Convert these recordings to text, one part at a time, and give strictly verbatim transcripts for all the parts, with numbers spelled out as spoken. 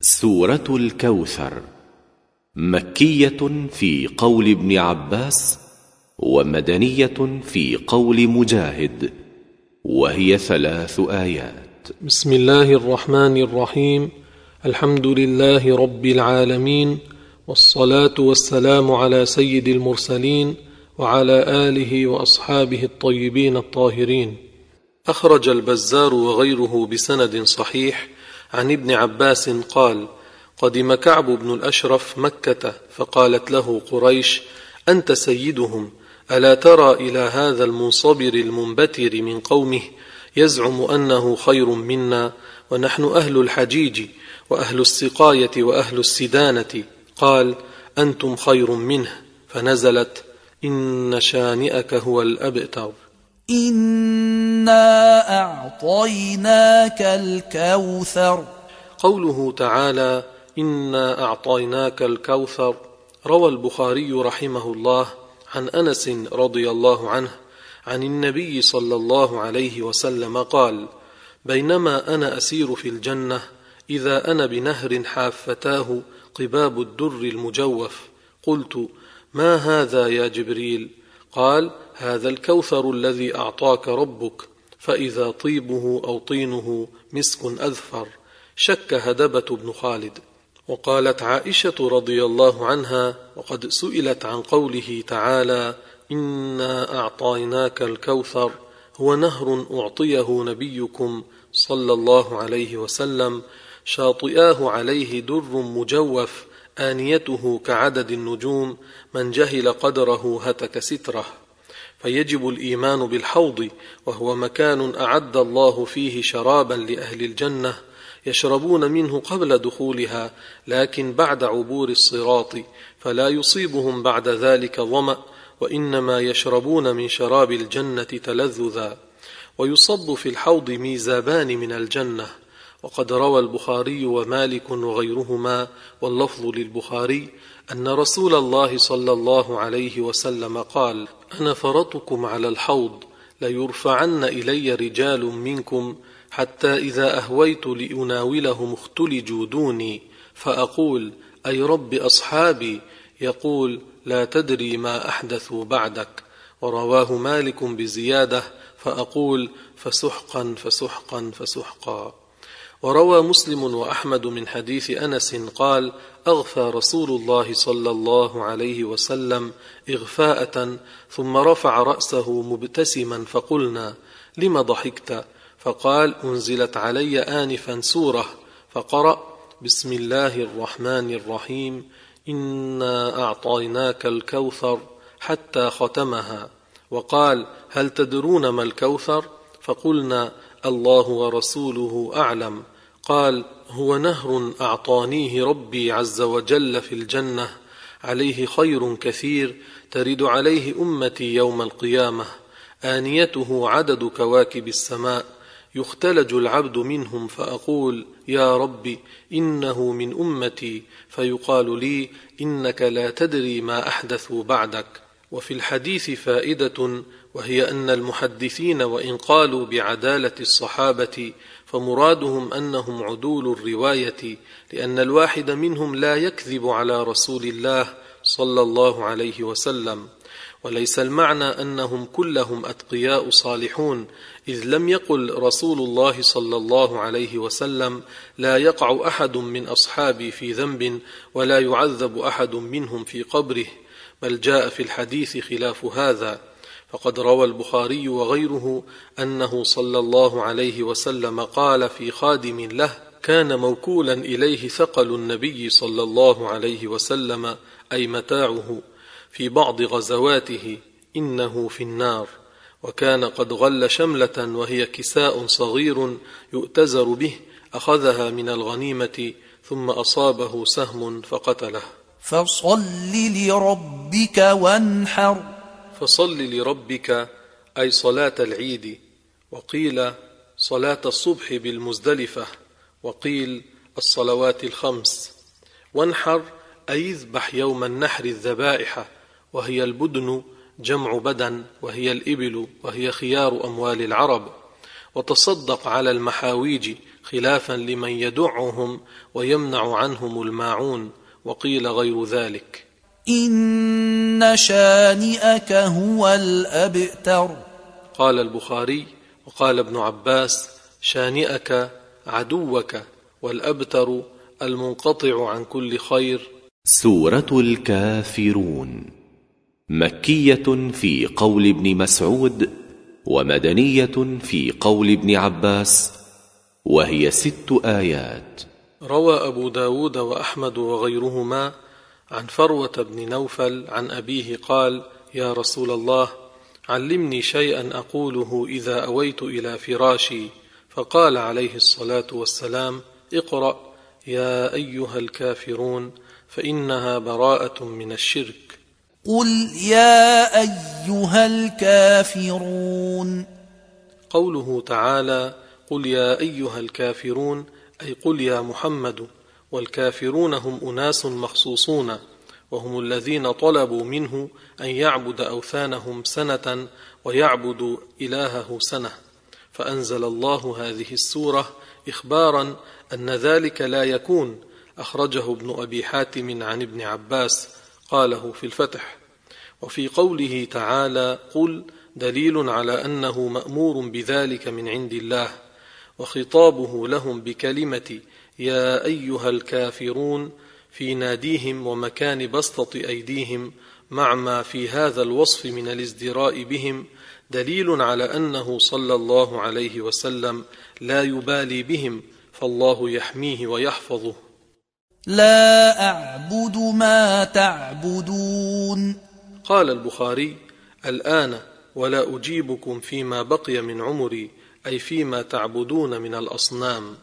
سورة الكوثر مكية في قول ابن عباس ومدنية في قول مجاهد، وهي ثلاث آيات. بسم الله الرحمن الرحيم. الحمد لله رب العالمين، والصلاة والسلام على سيد المرسلين وعلى آله وأصحابه الطيبين الطاهرين. أخرج البزار وغيره بسند صحيح عن ابن عباس قال: قدم كعب بن الأشرف مكة فقالت له قريش: أنت سيدهم، ألا ترى إلى هذا المنصبر المنبتر من قومه يزعم أنه خير منا، ونحن أهل الحجيج وأهل السقاية وأهل السدانة؟ قال: أنتم خير منه. فنزلت: إن شانئك هو الأبتر. إنا أعطيناك الكوثر. قوله تعالى: إنا أعطيناك الكوثر، روى البخاري رحمه الله عن أنس رضي الله عنه عن النبي صلى الله عليه وسلم قال: بينما أنا أسير في الجنة إذا أنا بنهر حافتاه قباب الدر المجوف، قلت: ما هذا يا جبريل؟ قال: هذا الكوثر الذي أعطاك ربك، فإذا طيبه أو طينه مسك أذفر. شك هدبة بن خالد. وقالت عائشة رضي الله عنها وقد سئلت عن قوله تعالى: إنا أعطيناك الكوثر، هو نهر أعطيه نبيكم صلى الله عليه وسلم، شاطئاه عليه در مجوف، آنيته كعدد النجوم، من جهل قدره هتك ستره. فيجب الإيمان بالحوض، وهو مكان أعد الله فيه شرابا لأهل الجنة يشربون منه قبل دخولها، لكن بعد عبور الصراط، فلا يصيبهم بعد ذلك ظمأ، وإنما يشربون من شراب الجنة تلذذا. ويصب في الحوض ميزابان من الجنة. وقد روى البخاري ومالك وغيرهما واللفظ للبخاري أن رسول الله صلى الله عليه وسلم قال: أنا فرطكم على الحوض، ليرفعن إلي رجال منكم حتى إذا أهويت لأناولهم اختلجوا دوني، فأقول: أي رب أصحابي، يقول: لا تدري ما أحدثوا بعدك. ورواه مالك بزيادة: فأقول: فسحقا فسحقا فسحقا. وروى مسلم وأحمد من حديث أنس قال: أغفى رسول الله صلى الله عليه وسلم إغفاءة، ثم رفع رأسه مبتسما، فقلنا: لم ضحكت؟ فقال: أنزلت علي آنفا سورة، فقرأ: بسم الله الرحمن الرحيم، إنا أعطيناك الكوثر، حتى ختمها. وقال: هل تدرون ما الكوثر؟ فقلنا: الله ورسوله أعلم. قال: هو نهر أعطانيه ربي عز وجل في الجنة، عليه خير كثير، ترد عليه أمتي يوم القيامة، آنيته عدد كواكب السماء، يختلج العبد منهم، فأقول: يا ربي إنه من أمتي، فيقال لي: إنك لا تدري ما أحدثوا بعدك. وفي الحديث فائدة، وهي أن المحدثين وإن قالوا بعدالة الصحابة فمرادهم أنهم عدول الرواية، لأن الواحد منهم لا يكذب على رسول الله صلى الله عليه وسلم. وليس المعنى أنهم كلهم أتقياء صالحون، إذ لم يقل رسول الله صلى الله عليه وسلم: لا يقع أحد من أصحابي في ذنب ولا يعذب أحد منهم في قبره، بل جاء في الحديث خلاف هذا. فقد روى البخاري وغيره أنه صلى الله عليه وسلم قال في خادم له كان موكولا إليه ثقل النبي صلى الله عليه وسلم، أي متاعه، في بعض غزواته: إنه في النار. وكان قد غل شملة وهي كساء صغير يؤتزر به، أخذها من الغنيمة، ثم أصابه سهم فقتله. فصل لربك وانحر. فصل لربك أي صلاة العيد، وقيل صلاة الصبح بالمزدلفة، وقيل الصلوات الخمس. وانحر أي اذبح يوم النحر الذبائح، وهي البدن جمع بدن، وهي الإبل، وهي خيار أموال العرب. وتصدق على المحاويج، خلافا لمن يدعهم ويمنع عنهم الماعون، وقيل غير ذلك. إن شانئك هو الأبتر. قال البخاري: وقال ابن عباس: شانئك عدوك، والأبتر المنقطع عن كل خير. سورة الكافرون مكية في قول ابن مسعود، ومدنية في قول ابن عباس، وهي ست آيات. روى أبو داود وأحمد وغيرهما عن فروة بن نوفل عن أبيه قال: يا رسول الله، علمني شيئا أقوله إذا أويت إلى فراشي. فقال عليه الصلاة والسلام: اقرأ يا أيها الكافرون، فإنها براءة من الشرك. قل يا أيها الكافرون. قوله تعالى: قل يا أيها الكافرون، أي قل يا محمد. والكافرون هم أناس مخصوصون، وهم الذين طلبوا منه أن يعبد أوثانهم سنة ويعبد إلهه سنة، فأنزل الله هذه السورة إخبارا أن ذلك لا يكون. أخرجه ابن أبي حاتم عن ابن عباس قاله في الفتح. وفي قوله تعالى قل دليل على أنه مأمور بذلك من عند الله، وخطابه لهم بكلمة يا أيها الكافرون في ناديهم ومكان بسطة أيديهم، مع ما في هذا الوصف من الازدراء بهم، دليل على أنه صلى الله عليه وسلم لا يبالي بهم، فالله يحميه ويحفظه. لا أعبد ما تعبدون. قال البخاري: الآن ولا أجيبكم فيما بقي من عمري، أي فيما تعبدون من الأصنام.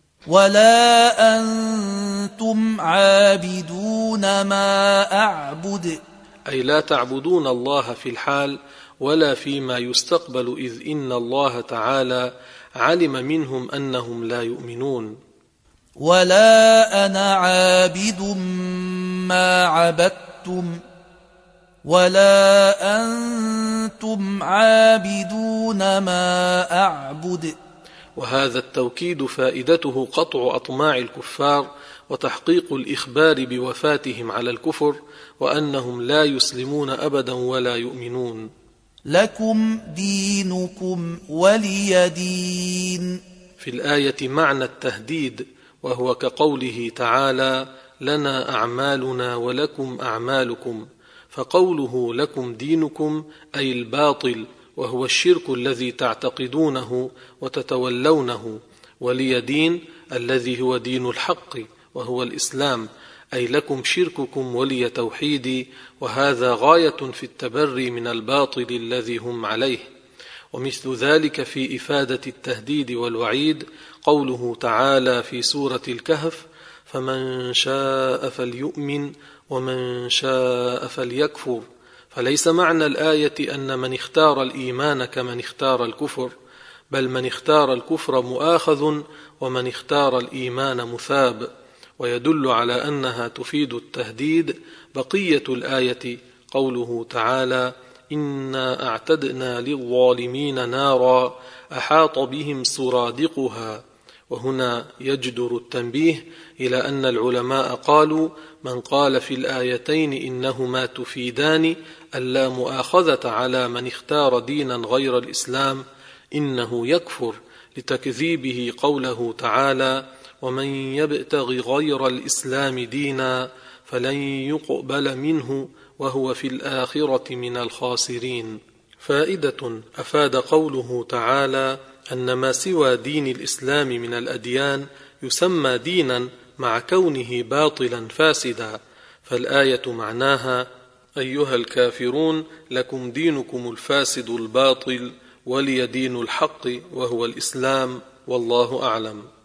ولا أنتم عابدون ما أعبد، أي لا تعبدون الله في الحال ولا فيما يستقبل، إذ إن الله تعالى علم منهم أنهم لا يؤمنون. ولا أنا عابد ما عبدتم، ولا أنتم عابدون ما أعبد. وهذا التوكيد فائدته قطع أطماع الكفار وتحقيق الإخبار بوفاتهم على الكفر، وأنهم لا يسلمون أبدا ولا يؤمنون. لكم دينكم ولي دين. في الآية معنى التهديد، وهو كقوله تعالى لنا أعمالنا ولكم أعمالكم، فقوله لكم دينكم أي الباطل، وهو الشرك الذي تعتقدونه وتتولونه، ولي دين الذي هو دين الحق وهو الإسلام، أي لكم شرككم ولي توحيدي، وهذا غاية في التبري من الباطل الذي هم عليه. ومثل ذلك في إفادة التهديد والوعيد قوله تعالى في سورة الكهف: فمن شاء فليؤمن ومن شاء فليكفر. فليس معنى الآية أن من اختار الإيمان كمن اختار الكفر، بل من اختار الكفر مؤاخذ ومن اختار الإيمان مثاب. ويدل على أنها تفيد التهديد بقية الآية قوله تعالى: إنا أعتدنا للظالمين نارا أحاط بهم سرادقها. وهنا يجدر التنبيه إلى أن العلماء قالوا: من قال في الآيتين إنهما تفيدان ألا مؤاخذة على من اختار دينا غير الإسلام إنه يكفر، لتكذيبه قوله تعالى: ومن يبتغ غير الإسلام دينا فلن يقبل منه وهو في الآخرة من الخاسرين. فائدة: أفاد قوله تعالى أن ما سوى دين الإسلام من الأديان يسمى دينا مع كونه باطلا فاسدا، فالآية معناها: أيها الكافرون لكم دينكم الفاسد الباطل ولي دين الحق وهو الإسلام، والله أعلم.